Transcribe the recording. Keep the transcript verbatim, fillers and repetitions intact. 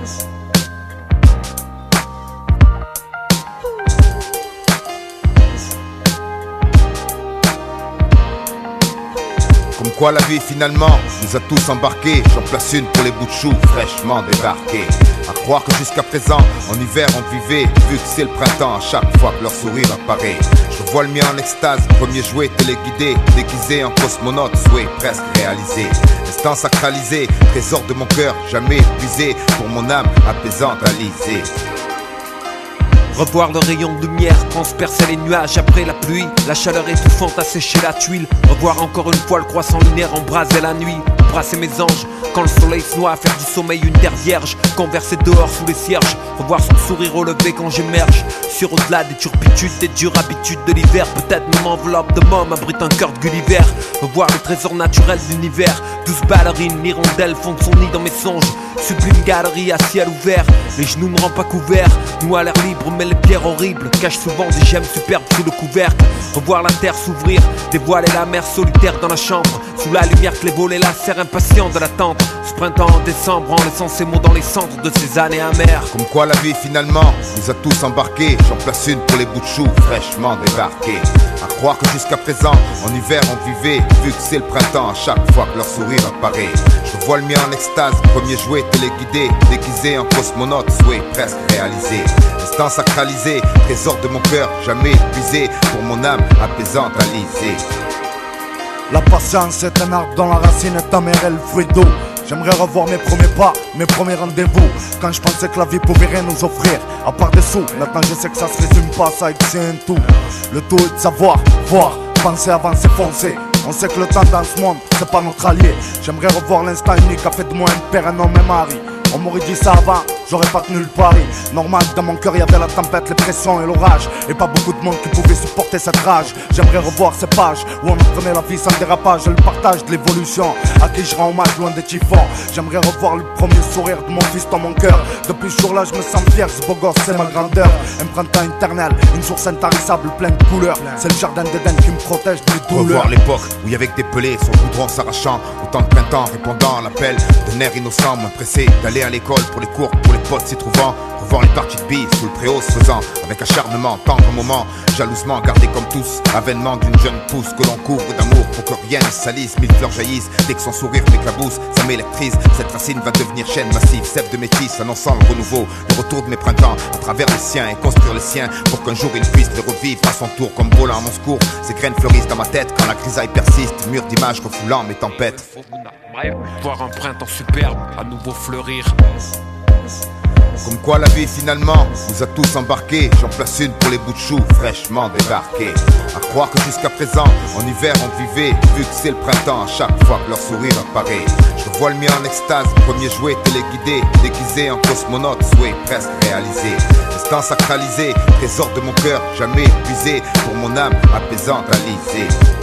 Comme quoi la vie finalement nous a tous embarqués. J'en place une pour les bouts de choux fraîchement débarqués. À croire que jusqu'à présent en hiver on vivait, vu que c'est le printemps à chaque fois que leur sourire apparaît. Je vois le mien en extase, premier jouet téléguidé, déguisé en cosmonaute, souhait presque réalisé. Instant sacralisé, trésor de mon cœur jamais épuisé, pour mon âme apaisante alisée. Revoir le rayon de lumière transpercer les nuages après la pluie. La chaleur étouffante a séché la tuile. Revoir encore une fois le croissant lunaire embraser la nuit. Embrasser mes anges quand le soleil se noie. Faire du sommeil une terre vierge. Converser dehors sous les cierges. Revoir son sourire au lever quand j'émerge. Sur au-delà des turpitudes, des dures habitudes de l'hiver. Peut-être mon enveloppe de môme abrite un cœur de Gulliver. Revoir le trésor naturel de l'univers. Douze ballerines, l'hirondelle fondent son nid dans mes songes. Sublime galerie à ciel ouvert. Les genoux me rendent pas couverts. Nous à l'air libre mais les pierres horribles cachent souvent des gemmes superbes sous le couvercle. Revoir la terre s'ouvrir, dévoiler la mer solitaire dans la chambre. Sous la lumière que les volets lacèrent impatients de l'attendre. Ce printemps en décembre en laissant ces mots dans les cendres de ces années amères. Comme quoi la vie finalement nous a tous embarqués. J'en place une pour les bouts de choux fraîchement débarqués. À croire que jusqu'à présent en hiver on vivait, vu que c'est le printemps à chaque fois que leur sourire apparaît. Je vois le mien en extase, premier jouet téléguidé, déguisé en cosmonaute, souhait presque réalisé. Instant sacralisé, trésor de mon cœur jamais épuisé, pour mon âme apaisante alisée. La patience est un arbre dont la racine est amère et le fruit d'eau. J'aimerais revoir mes premiers pas, mes premiers rendez-vous. Quand je pensais que la vie pouvait rien nous offrir, à part des sous, maintenant je sais que ça se résume pas, ça et que c'est un tout. Le tout est de savoir, voir, penser avant c'est foncer. On sait que le temps dans ce monde, c'est pas notre allié. J'aimerais revoir l'instant unique, a fait de moi un père, un homme et mari. On m'aurait dit ça avant, j'aurais pas tenu le pari. Normal, dans mon cœur y avait la tempête, les pressions et l'orage. Et pas beaucoup de monde qui pouvait supporter cette rage. J'aimerais revoir ces pages où on apprenait la vie sans dérapage et le partage de l'évolution, à qui je rends hommage loin des typhons. J'aimerais revoir le premier sourire de mon fils dans mon cœur. Depuis ce jour-là je me sens fier, ce beau gosse c'est ma grandeur. Un printemps éternel, une source intarissable pleine de couleurs. C'est le jardin d'Éden qui me protège des douleurs. Revoir l'époque où y avait que des pelés, son goudron s'arrachant. Autant de printemps répondant à l'appel d'un air innocent, moins pressé d'aller à l'école pour les cours, pour les potes s'y trouvant. Revoir les parties de billes sous le préau se faisant avec acharnement, tendre moment, jalousement gardé comme tous. Avènement d'une jeune pousse que l'on couvre d'amour pour que rien ne salisse. Mille fleurs jaillissent dès que son sourire m'éclabousse, ça m'électrise. Cette racine va devenir chaîne massive, sève de métis, annonçant le renouveau, le retour de mes printemps à travers les siens et construire les siens pour qu'un jour il puisse les revivre à son tour comme volant à mon secours. Ces graines fleurissent dans ma tête quand la grisaille persiste, mur d'images refoulant mes tempêtes. Voir un printemps superbe à nouveau fleurir. Comme quoi la vie finalement nous a tous embarqués. J'en place une pour les bouts de choux fraîchement débarqués. À croire que jusqu'à présent en hiver on vivait, vu que c'est le printemps à chaque fois que leur sourire apparaît. Je vois le mien en extase, premier jouet téléguidé, déguisé en cosmonaute, souhait presque réalisé. Instant sacralisé, trésor de mon cœur jamais épuisé, pour mon âme apaisante alisée.